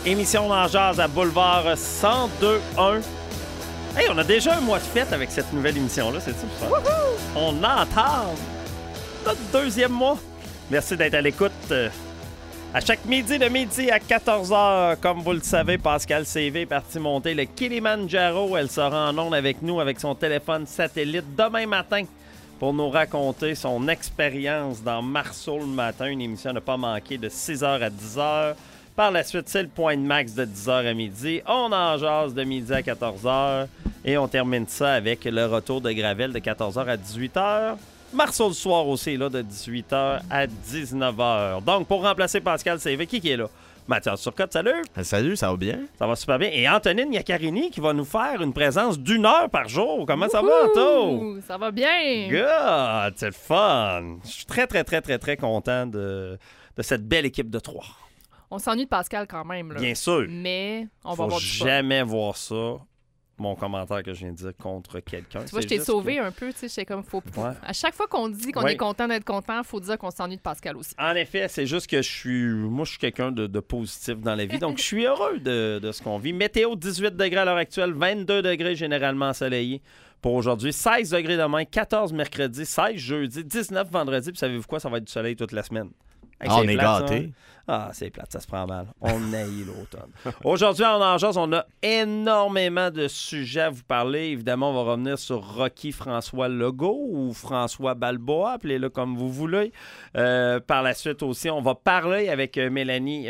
Émission dans Jazz à Boulevard 102.1. Hey, on a déjà un mois de fête avec cette nouvelle émission-là, c'est ça? On entend notre deuxième mois. Merci d'être à l'écoute. À chaque midi, de midi à 14h, comme vous le savez, Pascal CV est parti monter le Kilimanjaro. Elle sera en ondes avec nous avec son téléphone satellite demain matin pour nous raconter son expérience dans Marceau le matin. Une émission à ne pas manquer de 6h à 10h. Par la suite, c'est le point de max de 10h à midi. On en jase de midi à 14h. Et on termine ça avec le retour de Gravel de 14h à 18h. Marceau le soir aussi, là, de 18h à 19h. Donc, pour remplacer Pascal CV, qui est là? Mathias Turcotte, salut! Salut, ça va bien? Ça va super bien. Et Antonine Iaccarini qui va nous faire une présence d'1 heure par jour. Comment ça va, Anto? Ça va bien! Good! C'est le fun! Je suis très, très, très, très, très content de cette belle équipe de 3. On s'ennuie de Pascal quand même, là. Bien sûr. Mais on va Faut voir du fun. jamais voir ça, mon commentaire que je viens de dire, contre quelqu'un. Tu vois, je t'ai sauvé un peu, tu sais, j'étais comme faut. Ouais. À chaque fois qu'on dit qu'on est content d'être content, il faut dire qu'on s'ennuie de Pascal aussi. En effet, c'est juste que je suis quelqu'un de positif dans la vie, donc je suis heureux de ce qu'on vit. Météo, 18 degrés à l'heure actuelle, 22 degrés généralement ensoleillé pour aujourd'hui, 16 degrés demain, 14 mercredi, 16 jeudi, 19 vendredi, puis savez-vous quoi, ça va être du soleil toute la semaine. Hey, on est plate, gâtés. Ah, c'est plate, ça se prend mal. On haït l'automne. Aujourd'hui, en Enjaz, on a énormément de sujets à vous parler. Évidemment, on va revenir sur Rocky François Legault ou François Balboa, appelez-le comme vous voulez. Par la suite aussi, on va parler avec Mélanie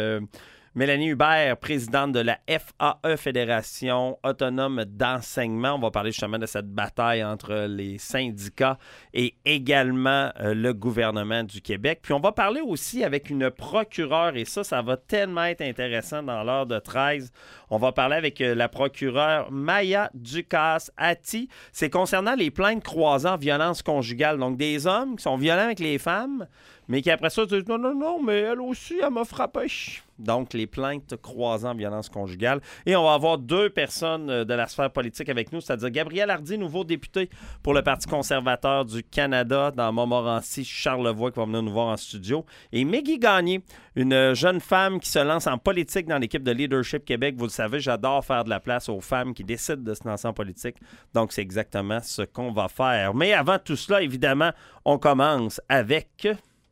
Hubert, présidente de la FAE, Fédération autonome d'enseignement. On va parler justement de cette bataille entre les syndicats et également le gouvernement du Québec. Puis on va parler aussi avec une procureure, et ça va tellement être intéressant dans l'heure de 13. On va parler avec la procureure Maya Ducasse-Atti. C'est concernant les plaintes croisant violence conjugale. Donc des hommes qui sont violents avec les femmes, mais qui après ça disent « Non, mais elle aussi, elle m'a frappé ». Donc, les plaintes croisant violence conjugale. Et on va avoir 2 personnes de la sphère politique avec nous, c'est-à-dire Gabriel Hardy, nouveau député pour le Parti conservateur du Canada dans Montmorency-Charlevoix, qui va venir nous voir en studio. Et Maggie Gagné, une jeune femme qui se lance en politique dans l'équipe de Leadership Québec. Vous le savez, j'adore faire de la place aux femmes qui décident de se lancer en politique. Donc, c'est exactement ce qu'on va faire. Mais avant tout cela, évidemment, on commence avec...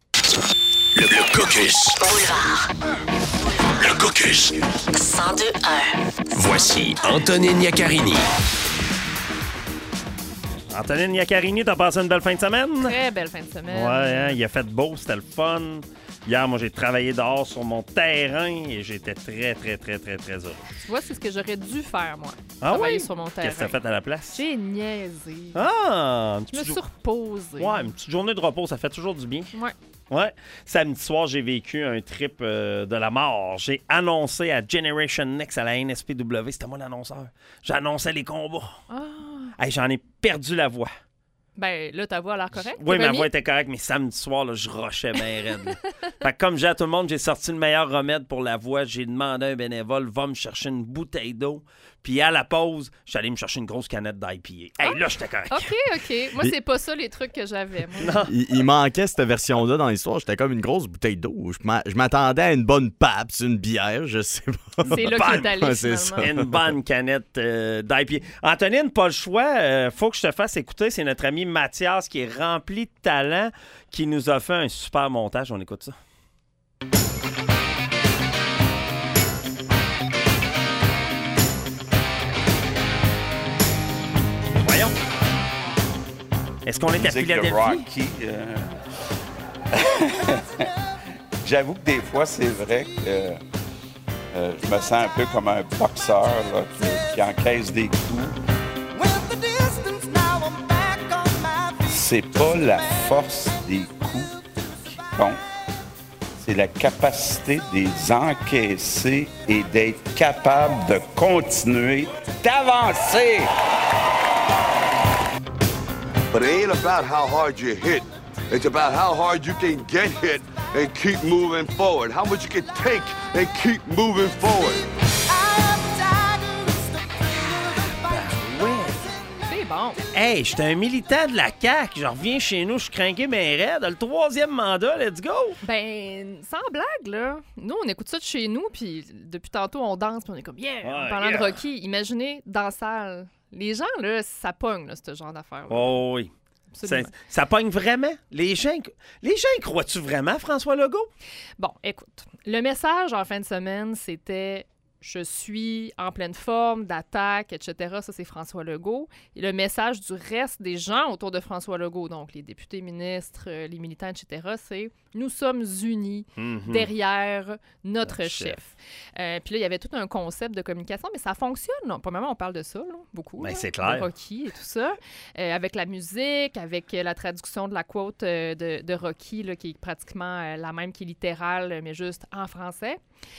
Le caucus. Boulevard. Le caucus. 102.1. Voici Antonine Iaccarini. Antonine Iaccarini, t'as passé une belle fin de semaine? Très belle fin de semaine. Ouais, hein, il a fait beau, c'était le fun. Hier, moi, j'ai travaillé dehors sur mon terrain et j'étais très, très, très, très, très heureux. Tu vois, c'est ce que j'aurais dû faire, moi. Ah Travailler oui? sur mon terrain. Qu'est-ce que t'as fait à la place? J'ai niaisé. Ah! Je me suis reposée. Ouais, une petite journée de repos, ça fait toujours du bien. Ouais. Ouais. Samedi soir, j'ai vécu un trip de la mort. J'ai annoncé à Generation Next à la NSPW, c'était moi l'annonceur. J'annonçais les combats. Ah. Hey, j'en ai perdu la voix. Ben là, ta voix a l'air correcte. Oui, T'es ma voix était correcte, mais samedi soir, là, je rushais bien raide. Fait que comme j'ai à tout le monde, j'ai sorti le meilleur remède pour la voix. J'ai demandé à un bénévole, va me chercher une bouteille d'eau. Puis à la pause, je suis allé me chercher une grosse canette d'IPA. Hey, là, j'étais correct. OK. Moi, c'est pas ça les trucs que j'avais. Moi. Il manquait cette version-là dans l'histoire. J'étais comme une grosse bouteille d'eau. Je m'attendais à une bonne Pabst, une bière, je sais pas. C'est là qu'il est allé, Ouais, c'est finalement. Une bonne canette d'IPA. Antonine, pas le choix. Faut que je te fasse écouter. C'est notre ami Mathias qui est rempli de talent, qui nous a fait un super montage. On écoute ça. Voyons. Est-ce qu'on est à Musique de Philadelphie? Rocky. J'avoue que des fois, c'est vrai que je me sens un peu comme un boxeur là, qui encaisse des coups. C'est pas la force des coups qui compte, c'est la capacité de les encaisser et d'être capable de continuer d'avancer. But it ain't about how hard you hit. It's about how hard you can get hit and keep moving forward. How much you can take and keep moving forward. C'est bon. Hey, j'étais un militant de la CAQ. Je reviens chez nous, je suis craqué mais raide. Le 3e mandat, let's go! Ben, sans blague, là. Nous, on écoute ça de chez nous, puis depuis tantôt, on danse, puis on est comme, yeah! En parlant de Rocky, imaginez dans la salle. Les gens, là, ça pogne, là, ce genre d'affaires. Oh oui. Ça pogne vraiment? Les gens croient-tu vraiment, François Legault? Bon, écoute, le message en fin de semaine, c'était « Je suis en pleine forme d'attaque, etc. » Ça, c'est François Legault. Et le message du reste des gens autour de François Legault, donc les députés, ministres, les militants, etc., c'est « Nous sommes unis derrière notre chef. » Puis là, il y avait tout un concept de communication, mais ça fonctionne. Non? Premièrement, on parle de ça, là, beaucoup. Ben, là, c'est clair. De Rocky et tout ça. Avec la musique, avec la traduction de la quote de Rocky, là, qui est pratiquement la même, qui est littérale, mais juste en français.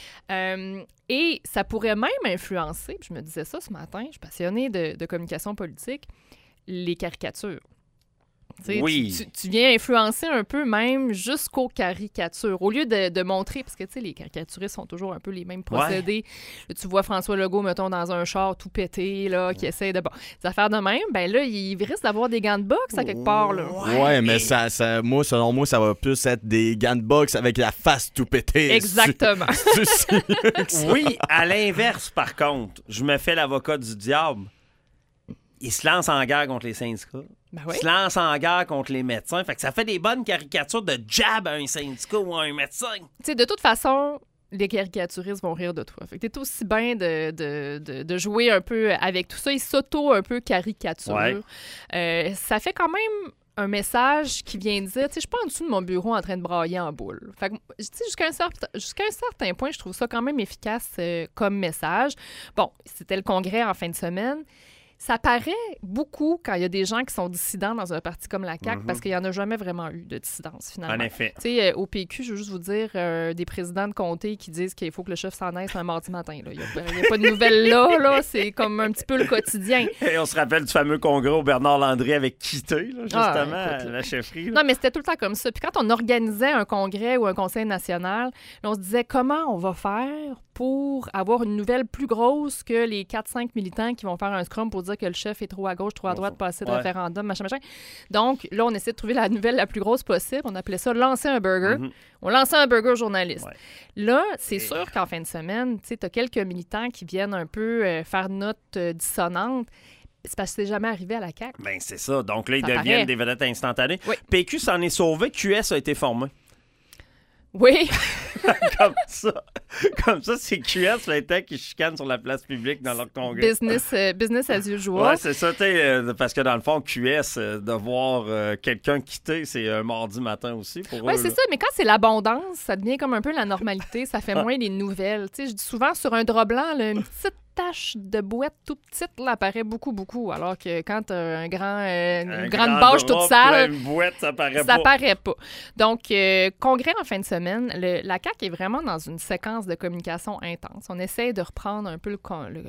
Et ça pourrait même influencer, puis je me disais ça ce matin, je suis passionnée de communication politique, les caricatures. T'sais, oui. Tu viens influencer un peu même jusqu'aux caricatures. Au lieu de montrer, parce que les caricaturistes sont toujours un peu les mêmes procédés. Ouais. Là, tu vois François Legault, mettons, dans un char tout pété, là, qui essaie de... Bon, des affaires de même, ben là, il risque d'avoir des gants de boxe à quelque part, là. Ouais, mais selon moi, ça va plus être des gants de boxe avec la face tout pétée. Exactement. Oui, à l'inverse, par contre, je me fais l'avocat du diable. Il se lance en guerre contre les syndicats. Ben oui. Il se lance en guerre contre les médecins. Fait que ça fait des bonnes caricatures de jab à un syndicat ou à un médecin. Tu sais, de toute façon, les caricaturistes vont rire de toi. Fait que t'es aussi bien de jouer un peu avec tout ça. Ils un peu caricaturent. Ouais. Ça fait quand même un message qui vient dire, tu sais, je suis pas en dessous de mon bureau en train de brailler en boule. Fait que, tu sais, jusqu'à un certain point, je trouve ça quand même efficace comme message. Bon, c'était le congrès en fin de semaine. Ça paraît beaucoup quand il y a des gens qui sont dissidents dans un parti comme la CAQ parce qu'il n'y en a jamais vraiment eu de dissidence, finalement. En effet. Tu sais, au PQ, je veux juste vous dire, des présidents de comté qui disent qu'il faut que le chef s'en aille un mardi matin. Il n'y a pas de nouvelles là. C'est comme un petit peu le quotidien. Et on se rappelle du fameux congrès où Bernard Landry avait quitté, là, justement, la chefferie. Là. Non, mais c'était tout le temps comme ça. Puis quand on organisait un congrès ou un conseil national, là, on se disait comment on va faire pour avoir une nouvelle plus grosse que les 4-5 militants qui vont faire un scrum pour dire que le chef est trop à gauche, trop à droite, passer de référendum, machin. Donc, là, on essaie de trouver la nouvelle la plus grosse possible. On appelait ça « lancer un burger ». On lançait un burger journaliste. Ouais. Là, c'est sûr qu'en fin de semaine, tu as quelques militants qui viennent un peu faire note dissonante. C'est parce que c'est jamais arrivé à la CAQ. Bien, c'est ça. Donc là, ils deviennent des vedettes instantanées. Oui. PQ s'en est sauvé. QS a été formé. Oui. Comme ça, c'est QS le temps qui chicane sur la place publique dans leur congrès. Business as usual. Oui, c'est ça. Parce que dans le fond, QS, de voir quelqu'un quitter, c'est un mardi matin aussi pour eux. Oui, c'est ça. Mais quand c'est l'abondance, ça devient comme un peu la normalité. Ça fait moins les nouvelles. Tu sais, je dis souvent sur un drap blanc, là, une petite tache de boîte toute petite, là, apparaît beaucoup. Alors que quand tu as une grande bâche toute sale, boîte, ça paraît pas. Donc, congrès en fin de semaine, la CAQ est vraiment dans une séquence de communication intense. On essaie de reprendre un peu le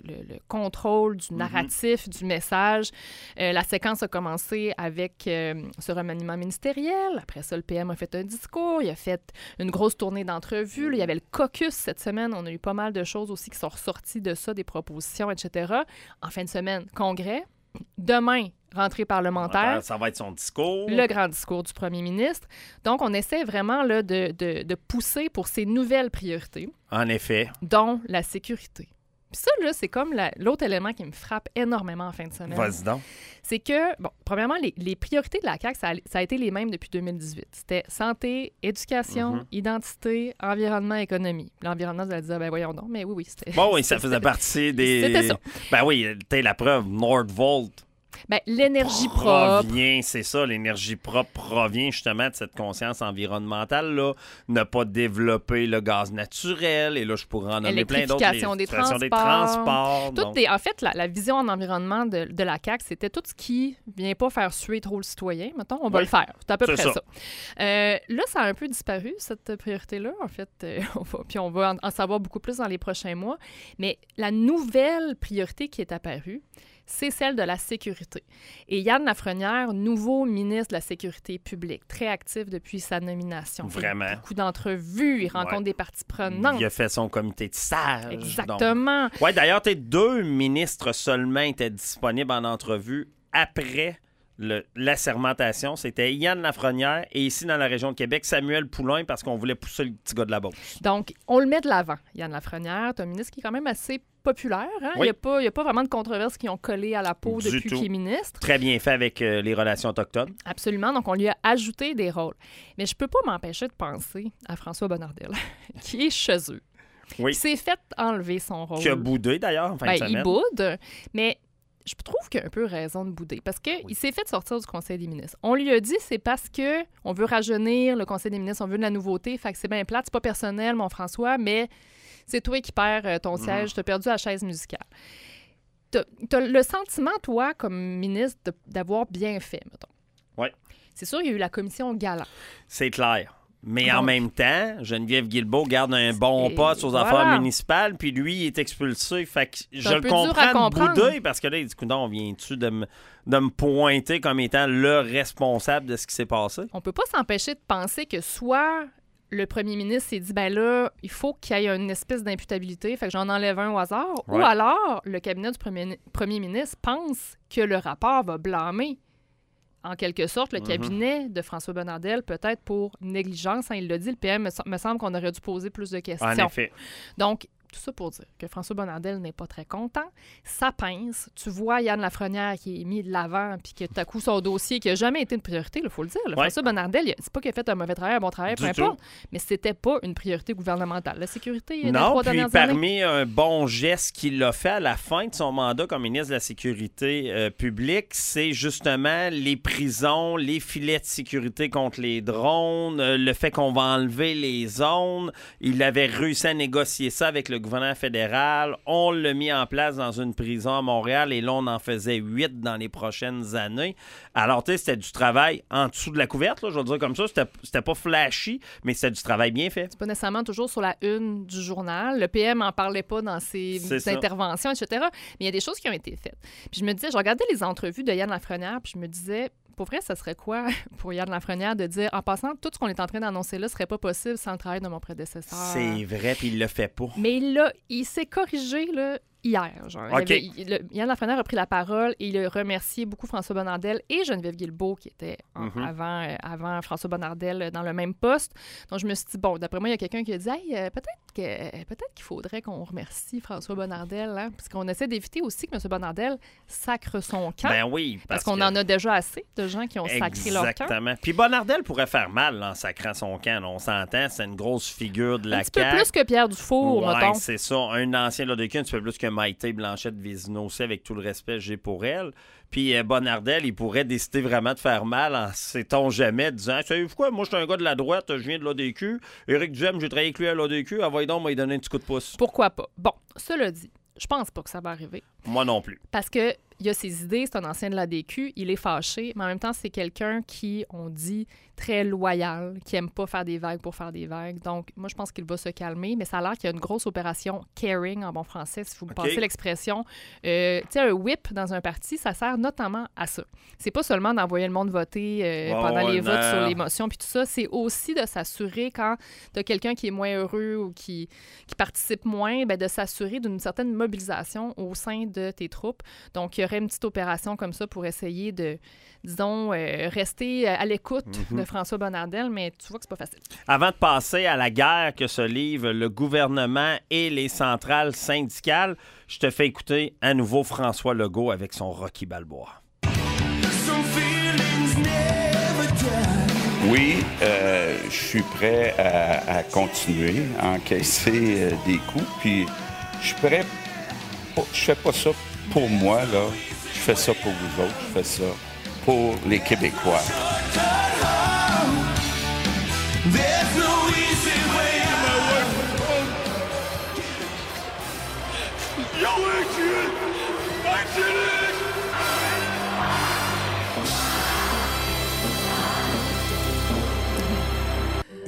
contrôle du narratif, du message. La séquence a commencé avec ce remaniement ministériel. Après ça, le PM a fait un discours. Il a fait une grosse tournée d'entrevues. Il y avait le caucus cette semaine. On a eu pas mal de choses aussi qui sont ressorties de ça, des propositions, etc. En fin de semaine, congrès. Demain, rentrée parlementaire. Ça va être son discours. Le grand discours du premier ministre. Donc, on essaie vraiment là, de pousser pour ces nouvelles priorités. En effet. Dont la sécurité. Puis ça, là, c'est comme l'autre élément qui me frappe énormément en fin de semaine. Vas-y donc. C'est que, bon, premièrement, les priorités de la CAQ, ça a été les mêmes depuis 2018. C'était santé, éducation, identité, environnement, économie. L'environnement, vous allez dire, ben voyons donc, mais oui, c'était... Bon, oui, ça faisait partie des... C'était ça. Ben oui, t'as la preuve, Nordvolt. Ben, l'énergie propre. C'est ça, l'énergie propre provient justement de cette conscience environnementale, là. Ne pas développer le gaz naturel, et là, je pourrais en nommer plein d'autres. L'électrification des transports. En fait, la vision en environnement de la CAQ, c'était tout ce qui vient pas faire suer trop le citoyen. Mettons, on va le faire. C'est à peu près ça. Là, ça a un peu disparu, cette priorité-là. En fait, on va en savoir beaucoup plus dans les prochains mois. Mais la nouvelle priorité qui est apparue, c'est celle de la sécurité. Et Yann Lafrenière, nouveau ministre de la Sécurité publique, très actif depuis sa nomination. Vraiment. Il fait beaucoup d'entrevues, il rencontre des parties prenantes. Il a fait son comité de sage. Exactement. Oui, d'ailleurs, 2 ministres seulement étaient disponibles en entrevue après l'assermentation, c'était Yann Lafrenière et ici dans la région de Québec, Samuel Poulain, parce qu'on voulait pousser le petit gars de la Beauce. Donc, on le met de l'avant, Yann Lafrenière. C'est un ministre qui est quand même assez populaire. Hein? Oui. Il n'y a pas vraiment de controverses qui ont collé à la peau Du depuis tout. qu'il est ministre. Très bien fait avec les relations autochtones. Absolument. Donc, on lui a ajouté des rôles. Mais je peux pas m'empêcher de penser à François Bonnardel, qui est chez eux. Oui. Qui s'est fait enlever son rôle. Qui a boudé d'ailleurs en fin de semaine. Il boude, mais je trouve qu'il a un peu raison de bouder parce qu'il s'est fait sortir du Conseil des ministres. On lui a dit c'est parce que on veut rajeunir le Conseil des ministres, on veut de la nouveauté, fait que c'est bien plate, c'est pas personnel, mon François, mais c'est toi qui perds ton siège, t'as perdu la chaise musicale. T'as le sentiment, toi, comme ministre, d'avoir bien fait, mettons. Oui. C'est sûr, il y a eu la commission Galland. C'est clair. Mais en Donc, même temps, Geneviève Guilbeault garde un bon poste aux voilà. affaires municipales, puis lui, il est expulsé. Fait que je un le peu dur à comprends de comprendre. bouder, parce que là, il dit, coudonc, viens-tu de me pointer comme étant le responsable de ce qui s'est passé? On peut pas s'empêcher de penser que soit le premier ministre s'est dit, ben là, il faut qu'il y ait une espèce d'imputabilité, fait que j'en enlève un au hasard, Ouais. ou alors le cabinet du premier ministre pense que le rapport va blâmer en quelque sorte, le cabinet de François Bonnardel, peut-être pour négligence. Hein, il l'a dit, le PM, me semble qu'on aurait dû poser plus de questions. En effet. Donc, tout ça pour dire que François Bonnardel n'est pas très content. Ça pince. Tu vois Yann Lafrenière qui est mis de l'avant puis que tout à coup, son dossier qui n'a jamais été une priorité, il faut le dire. Là. Ouais. François Bonnardel, c'est pas qu'il a fait un mauvais travail, un bon travail, peu Du importe, mais c'était pas une priorité gouvernementale. La sécurité, les Non, 3 puis dernières années. parmi un bon geste qu'il a fait à la fin de son mandat comme ministre de la Sécurité publique, c'est justement les prisons, les filets de sécurité contre les drones, le fait qu'on va enlever les zones. Il avait réussi à négocier ça avec le gouvernement fédéral. On l'a mis en place dans une prison à Montréal et là, on en faisait 8 dans les prochaines années. Alors, tu sais, c'était du travail en dessous de la couverte, là, je vais le dire comme ça. C'était pas flashy, mais c'était du travail bien fait. C'est pas nécessairement toujours sur la une du journal. Le PM n'en parlait pas dans ses interventions, etc. Mais il y a des choses qui ont été faites. Puis je me disais, je regardais les entrevues de Yann Lafrenière, puis je me disais, pour vrai, ça serait quoi pour Yann Lafrenière de dire, en passant, tout ce qu'on est en train d'annoncer là serait pas possible sans le travail de mon prédécesseur. C'est vrai, puis il le fait pas. Mais il s'est corrigé, là, hier. Genre. OK. Yann Lafrenière a pris la parole et il a remercié beaucoup François Bonnardel et Geneviève Guilbeault, qui était avant François Bonnardel dans le même poste. Donc, je me suis dit, bon, d'après moi, il y a quelqu'un qui a dit, hey, peut-être qu'il faudrait qu'on remercie François Bonnardel, hein, parce qu'on essaie d'éviter aussi que M. Bonnardel sacre son camp. Ben oui. Parce qu'on en a déjà assez de gens qui ont sacré leur camp. Exactement. Puis Bonnardel pourrait faire mal là, en sacrant son camp. Là, on s'entend, c'est une grosse figure de la CAQ. Un petit peu plus que Pierre Dufour, mettons. Oui, c'est ça. Un ancien Lodécu, un petit peu plus que Maïté Blanchette-Vézina aussi, avec tout le respect que j'ai pour elle. Puis Bonnardel, il pourrait décider vraiment de faire mal en sait-on jamais, disant « Savez-vous quoi? Moi, je suis un gars de la droite, je viens de l'ODQ. Éric Duhem, j'ai travaillé avec lui à l'ODQ. Ah, donc, m'a donné un petit coup de pouce. » Pourquoi pas? Bon, cela dit, je pense pas que ça va arriver. Moi non plus. Parce que il a ses idées, c'est un ancien de l'ADQ, il est fâché, mais en même temps, c'est quelqu'un qui, on dit, très loyal, qui aime pas faire des vagues pour faire des vagues. Donc, moi, je pense qu'il va se calmer, mais ça a l'air qu'il y a une grosse opération caring en bon français, si vous me passez l'expression. Tu sais, un whip dans un parti, ça sert notamment à ça. C'est pas seulement d'envoyer le monde voter pendant les votes sur les motions puis tout ça, c'est aussi de s'assurer quand tu as quelqu'un qui est moins heureux ou qui participe moins, ben, de s'assurer d'une certaine mobilisation au sein de tes troupes. Donc, il y aurait une petite opération comme ça pour essayer de, disons, rester à l'écoute de François Bonnardel, mais tu vois que c'est pas facile. Avant de passer à la guerre que se livrent le gouvernement et les centrales syndicales, je te fais écouter à nouveau François Legault avec son Rocky Balboa. Oui, je suis prêt à continuer, à encaisser des coups, puis je suis prêt. Je fais pas ça pour moi, là. Je fais ça pour vous autres. Je fais ça pour les Québécois.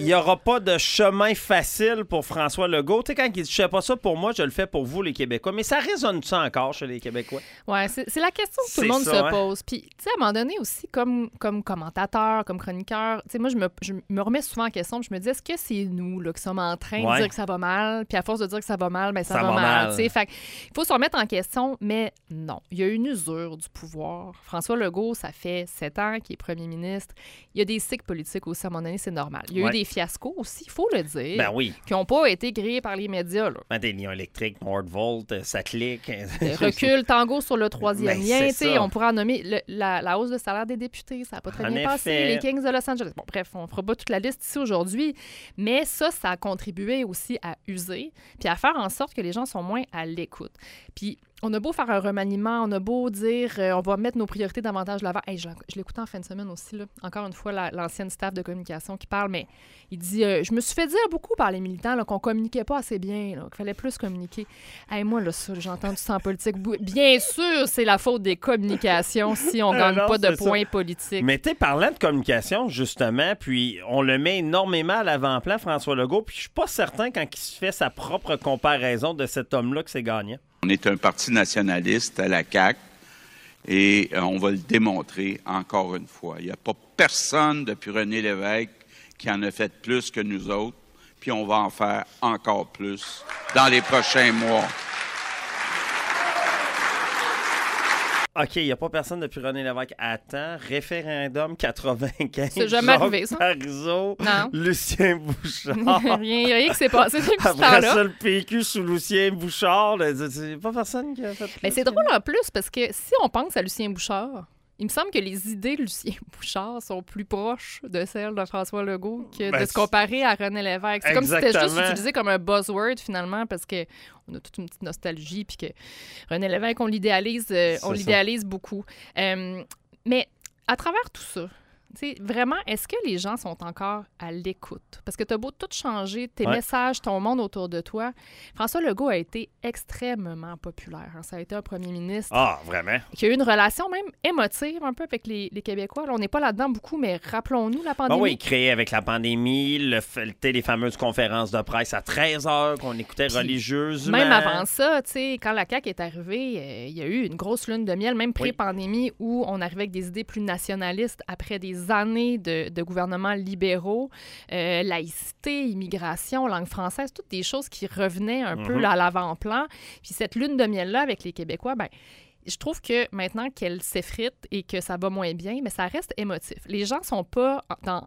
n'y aura pas de chemin facile pour François Legault. Tu sais, quand il dit « je fais pas ça pour moi, je le fais pour vous, les Québécois ». Mais ça résonne ça encore chez les Québécois? Oui, c'est la question que tout le monde se pose. Puis, tu sais, à un moment donné aussi, comme commentateur, comme chroniqueur, tu sais, moi, je me remets souvent en question. Je me dis, est-ce que c'est nous là, qui sommes en train de dire que ça va mal? Puis à force de dire que ça va mal, ben ça va mal. Tu sais, fait il faut se remettre en question, mais non. Il y a une usure du pouvoir. François Legault, ça fait 7 ans qu'il est premier ministre. Il y a des cycles politiques aussi, à un moment donné, c'est normal. Il y a eu des fiascos aussi, il faut le dire, qui n'ont pas été grillés par les médias. Là. Des liens électriques, Nordvolt, ça clique. Recul, tango sur le troisième lien. On pourrait en nommer la hausse de salaire des députés. Ça n'a pas très bien passé. Les Kings de Los Angeles. Bon, bref, on ne fera pas toute la liste ici aujourd'hui. Mais ça a contribué aussi à user puis à faire en sorte que les gens sont moins à l'écoute. Puis on a beau faire un remaniement, on a beau dire on va mettre nos priorités davantage de l'avant. Hey, je l'écoutais en fin de semaine aussi, là. Encore une fois, l'ancienne staff de communication qui parle, mais il dit je me suis fait dire beaucoup par les militants là, qu'on communiquait pas assez bien, là, qu'il fallait plus communiquer. Hey, moi, là, ça, j'ai entendu ça en politique. Bien sûr, c'est la faute des communications si on gagne pas de points politiques. Mais tu sais, parlant de communication, justement, puis on le met énormément à l'avant-plan, François Legault, puis je suis pas certain quand il se fait sa propre comparaison de cet homme-là que c'est gagnant. On est un parti nationaliste à la CAQ et on va le démontrer encore une fois. Il n'y a pas personne depuis René Lévesque qui en a fait plus que nous autres, puis on va en faire encore plus dans les prochains mois. OK, il n'y a pas personne depuis René Lévesque. Attends, référendum 95. C'est jamais arrivé, ça. Parizeau, non. Lucien Bouchard. rien qui s'est passé depuis ce Après temps-là. ça, le PQ sous Lucien Bouchard. C'est pas personne qui a fait... Mais c'est drôle en plus, parce que si on pense à Lucien Bouchard, il me semble que les idées de Lucien Bouchard sont plus proches de celles de François Legault que de se comparer à René Lévesque. C'est comme si c'était juste utilisé comme un buzzword, finalement, parce qu'on a toute une petite nostalgie, puis que René Lévesque, on l'idéalise beaucoup. Mais à travers tout ça, t'sais, vraiment, est-ce que les gens sont encore à l'écoute? Parce que tu as beau tout changer, tes messages, ton monde autour de toi. François Legault a été extrêmement populaire. Ça a été un premier ministre. Ah, vraiment? Qui a eu une relation même émotive un peu avec les Québécois. Là, on n'est pas là-dedans beaucoup, mais rappelons-nous la pandémie. Oui, créé avec la pandémie, les fameuses conférences de presse à 13h qu'on écoutait religieusement. Même avant ça, quand la CAQ est arrivée, il y a eu une grosse lune de miel, même pré-pandémie, où on arrivait avec des idées plus nationalistes après des années de gouvernements libéraux, laïcité, immigration, langue française, toutes des choses qui revenaient un peu là, à l'avant-plan. Puis cette lune de miel-là avec les Québécois, je trouve que maintenant qu'elle s'effrite et que ça va moins bien, mais ça reste émotif. Les gens sont pas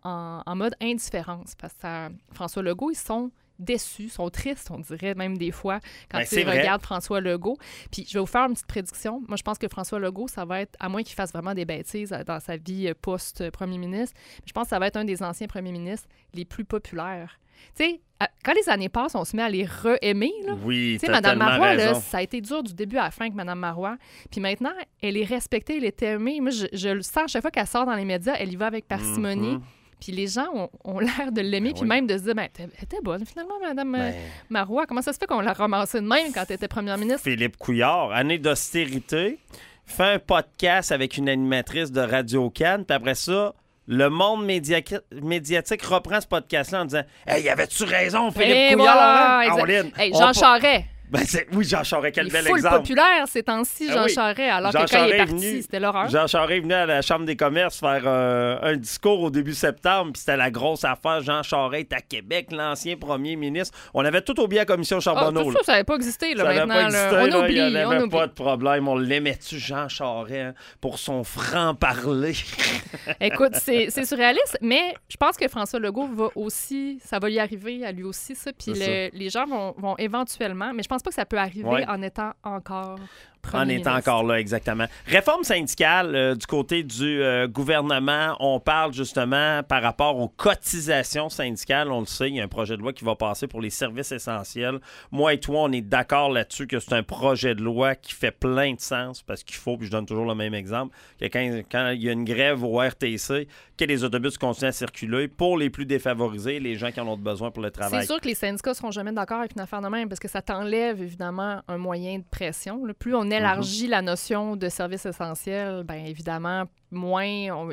en mode indifférence face à François Legault, ils sont déçus, sont tristes, on dirait même des fois, quand ils regardent François Legault. Puis je vais vous faire une petite prédiction. Moi, je pense que François Legault, ça va être, à moins qu'il fasse vraiment des bêtises dans sa vie post-premier ministre, je pense que ça va être un des anciens premiers ministres les plus populaires. Tu sais, quand les années passent, on se met à les re-aimer. Là. Oui, tu sais, Mme Marois, là, ça a été dur du début à la fin avec Mme Marois. Puis maintenant, elle est respectée, elle est aimée. Moi, je le sens, chaque fois qu'elle sort dans les médias, elle y va avec parcimonie. Puis les gens ont l'air de l'aimer, puis même de se dire, elle était bonne finalement, Mme Marois. Comment ça se fait qu'on l'a ramassée de même quand elle était première ministre? Philippe Couillard, année d'austérité, fait un podcast avec une animatrice de Radio-Can, puis après ça, le monde médiatique reprend ce podcast-là en disant « Hey, avais-tu raison, Philippe Couillard? Voilà, Jean Charest. Oui, Jean Charest, quel bel exemple. Il est full populaire ces temps-ci, Jean Charest, alors que quand il est parti, c'était l'horreur. Jean Charest est venu à la Chambre des commerces faire un discours au début septembre, puis c'était la grosse affaire. Jean Charest est à Québec, l'ancien premier ministre. On avait tout oublié à la commission Charbonneau. Tout ça n'avait pas existé là, ça maintenant. Existé, on là, oublie. Il n'y avait pas de problème. On l'aimait-tu, Jean Charest, pour son franc-parler? Écoute, c'est surréaliste, mais je pense que François Legault va aussi, ça va y arriver à lui aussi, ça. Puis les gens vont éventuellement, mais je pense pas que ça peut arriver en étant encore premier ministre. Encore là, exactement. Réforme syndicale du côté du gouvernement. On parle justement par rapport aux cotisations syndicales. On le sait, il y a un projet de loi qui va passer pour les services essentiels. Moi et toi, on est d'accord là-dessus que c'est un projet de loi qui fait plein de sens parce qu'il faut, puis je donne toujours le même exemple, que quand il y a une grève au RTC, que les autobus continuent à circuler pour les plus défavorisés, les gens qui en ont besoin pour le travail. C'est sûr que les syndicats ne seront jamais d'accord avec une affaire de même parce que ça t'enlève évidemment un moyen de pression. Là. Plus on élargit la notion de service essentiel, bien évidemment, moins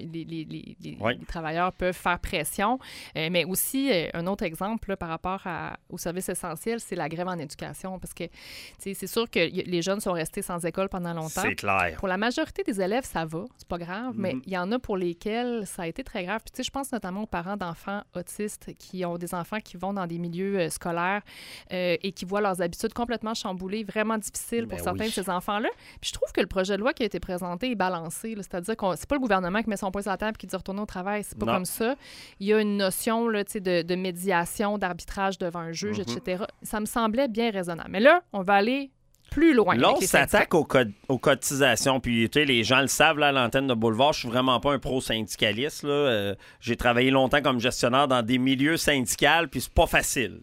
les travailleurs peuvent faire pression. Mais aussi, un autre exemple là, par rapport aux services essentiels, c'est la grève en éducation. Parce que c'est sûr que les jeunes sont restés sans école pendant longtemps. C'est clair. Pour la majorité des élèves, ça va, c'est pas grave, mais il y en a pour lesquels ça a été très grave. Puis je pense notamment aux parents d'enfants autistes qui ont des enfants qui vont dans des milieux scolaires et qui voient leurs habitudes complètement chamboulées, vraiment difficiles pour certains de ces enfants-là. Puis je trouve que le projet de loi qui a été présenté est balancé. Là, c'est-à-dire que c'est pas le gouvernement qui met son poing sur la table et qui dit retourner au travail. C'est pas comme ça. Il y a une notion là, de médiation, d'arbitrage devant un juge, etc. Ça me semblait bien raisonnable. Mais là, on va aller plus loin. Là, on s'attaque aux cotisations. Puis, tu sais, les gens le savent, là, à l'antenne de Boulevard, je suis vraiment pas un pro-syndicaliste. J'ai travaillé longtemps comme gestionnaire dans des milieux syndicaux, puis c'est pas facile.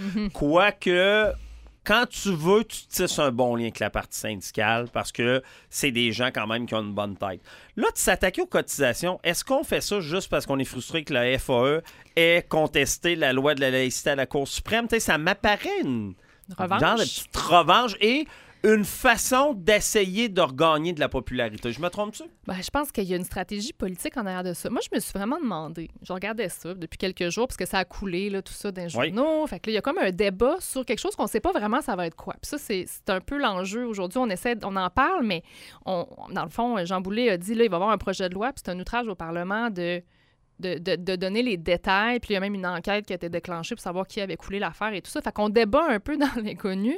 Quoique, quand tu veux, tu tisses un bon lien avec la partie syndicale parce que c'est des gens quand même qui ont une bonne tête. Là, de s'attaquer aux cotisations, est-ce qu'on fait ça juste parce qu'on est frustré que la FAE ait contesté la loi de la laïcité à la Cour suprême? Tu sais, ça m'apparaît une revanche. Genre de petite revanche et une façon d'essayer de regagner de la popularité. Je me trompe-tu? Ben, je pense qu'il y a une stratégie politique en arrière de ça. Moi, je me suis vraiment demandé, je regardais ça depuis quelques jours, parce que ça a coulé, là, tout ça, dans les journaux. Fait que là, il y a comme un débat sur quelque chose qu'on ne sait pas vraiment ça va être quoi. Puis ça, c'est un peu l'enjeu. Aujourd'hui, on en parle, mais dans le fond, Jean Boulet a dit, là, il va y avoir un projet de loi, puis c'est un outrage au Parlement de donner les détails. Puis il y a même une enquête qui a été déclenchée pour savoir qui avait coulé l'affaire et tout ça. Fait qu'on débat un peu dans l'inconnu.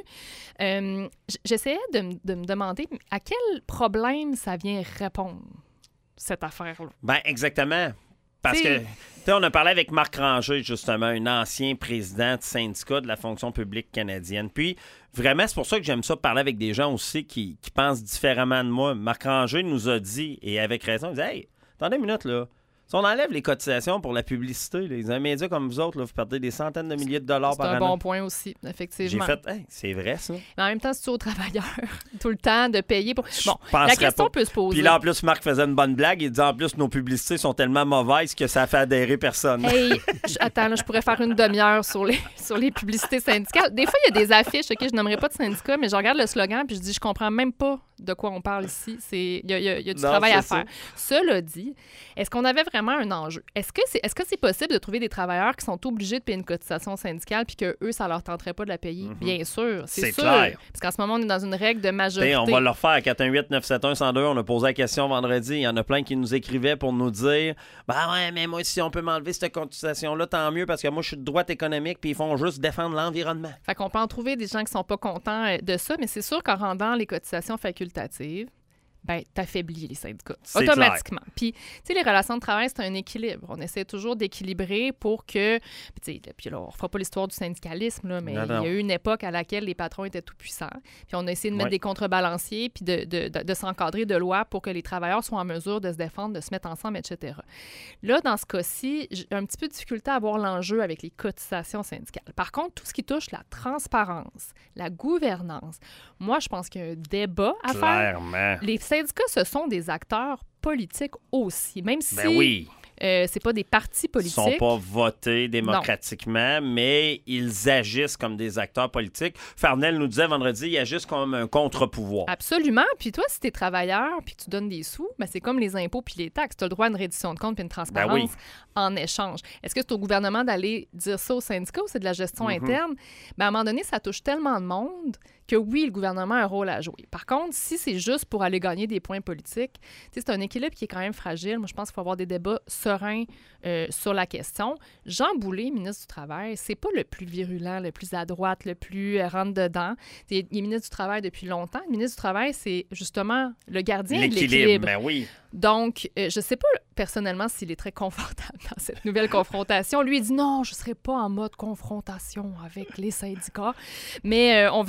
J'essayais de me demander à quel problème ça vient répondre, cette affaire-là. Ben exactement. Parce que, tu sais, on a parlé avec Marc Ranger, justement, un ancien président de syndicat de la fonction publique canadienne. Puis, vraiment, c'est pour ça que j'aime ça parler avec des gens aussi qui pensent différemment de moi. Marc Ranger nous a dit, et avec raison, il dit « Hey, attendez une minute, là. Si on enlève les cotisations pour la publicité, les médias comme vous autres, là, vous perdez des centaines de milliers de dollars par année. C'est un bon point aussi, effectivement. J'ai fait, hey, c'est vrai, ça. Mais en même temps, c'est aux travailleurs tout le temps de payer pour... Bon, la question peut se poser. Puis là, en plus, Marc faisait une bonne blague. Il dit, en plus, nos publicités sont tellement mauvaises que ça a fait adhérer personne. Hey, attends, là, je pourrais faire une demi-heure sur les publicités syndicales. Des fois, il y a des affiches, OK, je nommerai pas de syndicat, mais je regarde le slogan puis je dis, je comprends même pas de quoi on parle ici. Il y a du travail à faire. Cela dit, est-ce qu'on avait vraiment un enjeu? Est-ce que c'est possible de trouver des travailleurs qui sont obligés de payer une cotisation syndicale puis qu'eux, ça leur tenterait pas de la payer? Bien sûr, c'est sûr. Clair. Parce qu'en ce moment, on est dans une règle de majorité. T'sais, on va leur faire à 418-971-102. On a posé la question vendredi. Il y en a plein qui nous écrivaient pour nous dire « Ben ouais, mais moi, si on peut m'enlever cette cotisation-là, tant mieux parce que moi, je suis de droite économique puis ils font juste défendre l'environnement. » Fait qu'on peut en trouver des gens qui sont pas contents de ça, mais c'est sûr qu'en rendant les cotisations facultatives, ben, t'affaiblis les syndicats automatiquement. Puis, tu sais, les relations de travail, c'est un équilibre. On essaie toujours d'équilibrer pour que... Puis là, on ne refera pas l'histoire du syndicalisme, là, mais il y a eu une époque à laquelle les patrons étaient tout-puissants. Puis on a essayé de mettre des contrebalanciers puis de s'encadrer de lois pour que les travailleurs soient en mesure de se défendre, de se mettre ensemble, etc. Là, dans ce cas-ci, j'ai un petit peu de difficulté à voir l'enjeu avec les cotisations syndicales. Par contre, tout ce qui touche la transparence, la gouvernance, moi, je pense qu'il y a un débat à faire. Les syndicats, ce sont des acteurs politiques aussi, même si c'est pas des partis politiques. Ils sont pas votés démocratiquement, mais ils agissent comme des acteurs politiques. Farnell nous disait vendredi, ils agissent comme un contre-pouvoir. Absolument. Puis toi, si t'es travailleur puis que tu donnes des sous, ben c'est comme les impôts puis les taxes. Tu as le droit à une reddition de compte puis une transparence en échange. Est-ce que c'est au gouvernement d'aller dire ça aux syndicats ou c'est de la gestion interne? Ben, à un moment donné, ça touche tellement de monde que oui, le gouvernement a un rôle à jouer. Par contre, si c'est juste pour aller gagner des points politiques, c'est un équilibre qui est quand même fragile. Moi, je pense qu'il faut avoir des débats sereins sur la question. Jean Boulet, ministre du Travail, c'est pas le plus virulent, le plus à droite, le plus rentre-dedans. Il est ministre du Travail depuis longtemps. Le ministre du Travail, c'est justement le gardien de l'équilibre. Ben oui. Donc, je sais pas personnellement s'il est très confortable dans cette nouvelle confrontation. Lui, il dit non, je serai pas en mode confrontation avec les syndicats. Mais on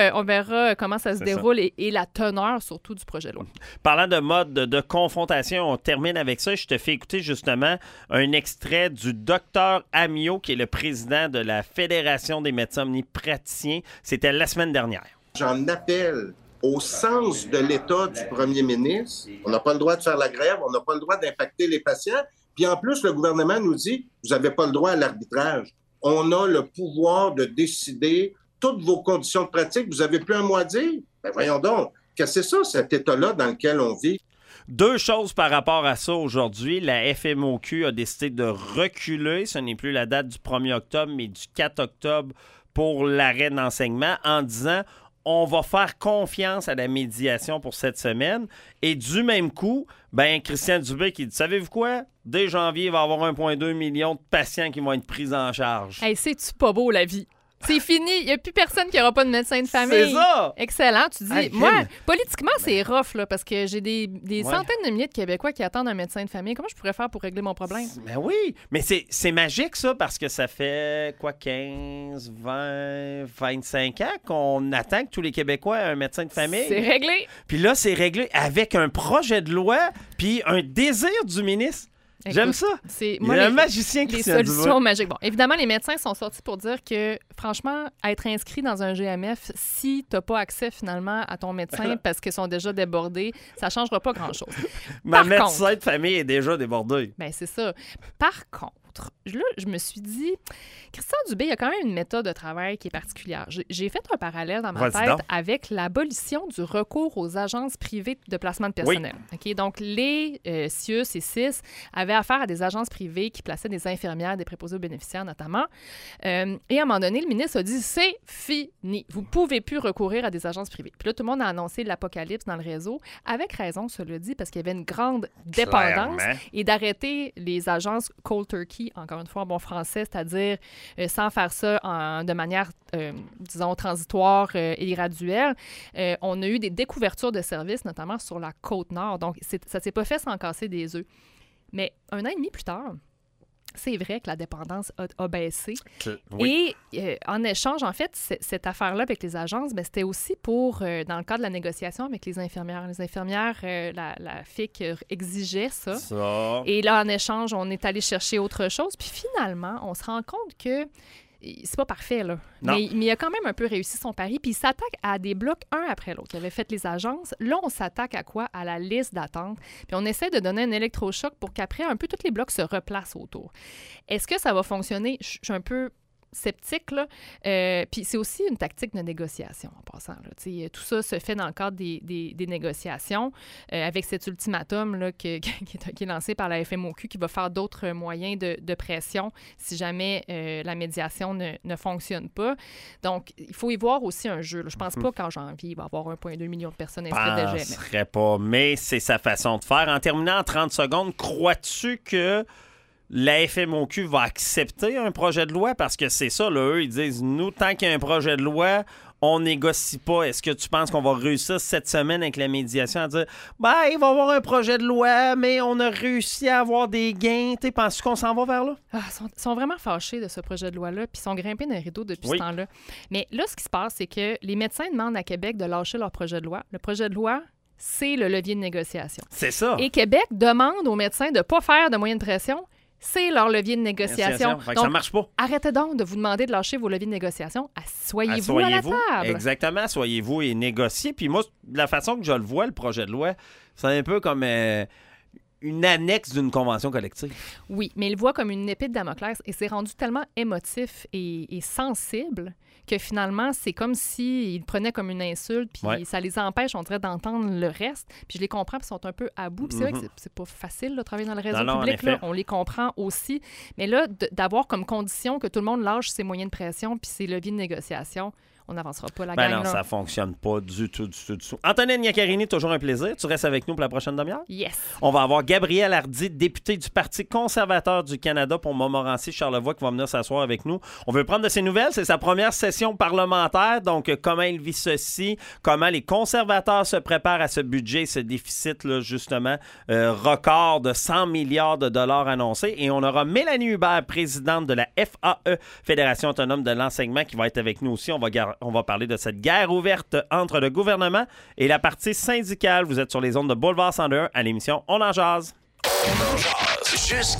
verra comment ça se déroule et la teneur surtout du projet de loi. Parlant de mode de confrontation, on termine avec ça. Je te fais écouter justement un extrait du docteur Amiot, qui est le président de la Fédération des médecins omnipraticiens. C'était la semaine dernière. J'en appelle au sens de l'État du premier ministre. On n'a pas le droit de faire la grève, on n'a pas le droit d'impacter les patients. Puis en plus, le gouvernement nous dit, vous n'avez pas le droit à l'arbitrage. On a le pouvoir de décider toutes vos conditions de pratique. Vous n'avez plus un mot à dire? Ben voyons donc, qu'est-ce que c'est ça, cet État-là dans lequel on vit? 2 choses par rapport à ça aujourd'hui. La FMOQ a décidé de reculer. Ce n'est plus la date du 1er octobre, mais du 4 octobre pour l'arrêt d'enseignement en disant on va faire confiance à la médiation pour cette semaine. Et du même coup, Christian Dubé qui dit, savez-vous quoi? Dès janvier, il va y avoir 1,2 million de patients qui vont être pris en charge. Hey, c'est-tu pas beau, la vie? C'est fini. Il n'y a plus personne qui n'aura pas de médecin de famille. C'est ça! Excellent. Tu dis, Hey, moi, politiquement, c'est rough, là, parce que j'ai des centaines de milliers de Québécois qui attendent un médecin de famille. Comment je pourrais faire pour régler mon problème? Ben oui, mais c'est magique, ça, parce que ça fait, 15, 20, 25 ans qu'on attend que tous les Québécois aient un médecin de famille. C'est réglé. Puis là, c'est réglé avec un projet de loi puis un désir du ministre. Écoute, J'aime ça. C'est Il y a un magicien qui les s'est solutions magiques. Bon, évidemment, les médecins sont sortis pour dire que, franchement, être inscrit dans un GMF, si tu n'as pas accès finalement à ton médecin parce qu'ils sont déjà débordés, ça ne changera pas grand-chose. Ma médecin de famille est déjà débordée. Bien, c'est ça. Par contre, là, je me suis dit, Christian Dubé, il y a quand même une méthode de travail qui est particulière. J'ai fait un parallèle dans ma tête avec l'abolition du recours aux agences privées de placement de personnel. Oui. Okay? Donc, les CIUS et CIS avaient affaire à des agences privées qui plaçaient des infirmières, des préposés aux bénéficiaires notamment. Et à un moment donné, le ministre a dit, c'est fini. Vous ne pouvez plus recourir à des agences privées. Puis là, tout le monde a annoncé l'apocalypse dans le réseau, avec raison, cela dit, parce qu'il y avait une grande dépendance. Clairement. Et d'arrêter les agences cold turkey, encore une fois en bon français, c'est-à-dire sans faire ça de manière, disons, transitoire et graduelle. On a eu des découvertures de services, notamment sur la Côte-Nord. Donc, ça ne s'est pas fait sans casser des œufs. Mais 1 an et demi plus tard, c'est vrai que la dépendance a baissé. Oui. Et en échange, en fait, cette affaire-là avec les agences, c'était aussi pour, dans le cadre de la négociation avec les infirmières. Les infirmières, la FIC exigeait ça. Et là, en échange, on est allé chercher autre chose. Puis finalement, on se rend compte que c'est pas parfait, là. Mais il a quand même un peu réussi son pari. Puis il s'attaque à des blocs un après l'autre qui avaient fait les agences. Là, on s'attaque à quoi? À la liste d'attente. Puis on essaie de donner un électrochoc pour qu'après, un peu, tous les blocs se replacent autour. Est-ce que ça va fonctionner? Je suis un peu sceptique, là. Puis c'est aussi une tactique de négociation, en passant. Là. Tout ça se fait dans le cadre des négociations avec cet ultimatum là, qui est lancé par la FMOQ qui va faire d'autres moyens de pression si jamais la médiation ne fonctionne pas. Donc, il faut y voir aussi un jeu. Là. Je pense pas qu'en janvier, il va y avoir 1,2 million de personnes inscrites de GMF. Je ne penserais pas, mais c'est sa façon de faire. En terminant en 30 secondes, crois-tu que la FMOQ va accepter un projet de loi? Parce que c'est ça, là, eux, ils disent, nous, tant qu'il y a un projet de loi, on négocie pas. Est-ce que tu penses qu'on va réussir cette semaine avec la médiation à dire, il va y avoir un projet de loi, mais on a réussi à avoir des gains. Penses-tu qu'on s'en va vers là? Ils sont vraiment fâchés de ce projet de loi-là, puis ils sont grimpés dans les rideaux depuis ce temps-là. Mais là, ce qui se passe, c'est que les médecins demandent à Québec de lâcher leur projet de loi. Le projet de loi, c'est le levier de négociation. C'est ça. Et Québec demande aux médecins de ne pas faire de moyens de pression. C'est leur levier de négociation. Donc, ça ne marche pas. Arrêtez donc de vous demander de lâcher vos leviers de négociation. Asseyez-vous à la table. Exactement, asseyez-vous et négociez. Puis moi, la façon que je le vois, le projet de loi, c'est un peu comme une annexe d'une convention collective. Oui, mais il le voit comme une épée de Damoclès et c'est rendu tellement émotif et sensible que finalement, c'est comme s'ils le prenaient comme une insulte, puis ça les empêche, on dirait, d'entendre le reste. Puis je les comprends, puis ils sont un peu à bout. Puis c'est vrai que c'est pas facile de travailler dans le réseau public. Là, on les comprend aussi. Mais là, d'avoir comme condition que tout le monde lâche ses moyens de pression puis ses leviers de négociation, on n'avancera pas la gang. Non, ça fonctionne pas du tout. Antonine Iaccarini, toujours un plaisir. Tu restes avec nous pour la prochaine demi-heure? Yes. On va avoir Gabriel Hardy, député du Parti conservateur du Canada pour Montmorency-Charlevoix, qui va venir s'asseoir avec nous. On veut prendre de ses nouvelles. C'est sa première session parlementaire. Donc, comment il vit ceci? Comment les conservateurs se préparent à ce budget, ce déficit, là, justement, record de 100 milliards de dollars annoncés. Et on aura Mélanie Hubert, présidente de la FAE, Fédération autonome de l'enseignement, qui va être avec nous aussi. On va parler de cette guerre ouverte entre le gouvernement et la partie syndicale. Vous êtes sur les ondes de Boulevard 102 à l'émission On en jase. On en jase.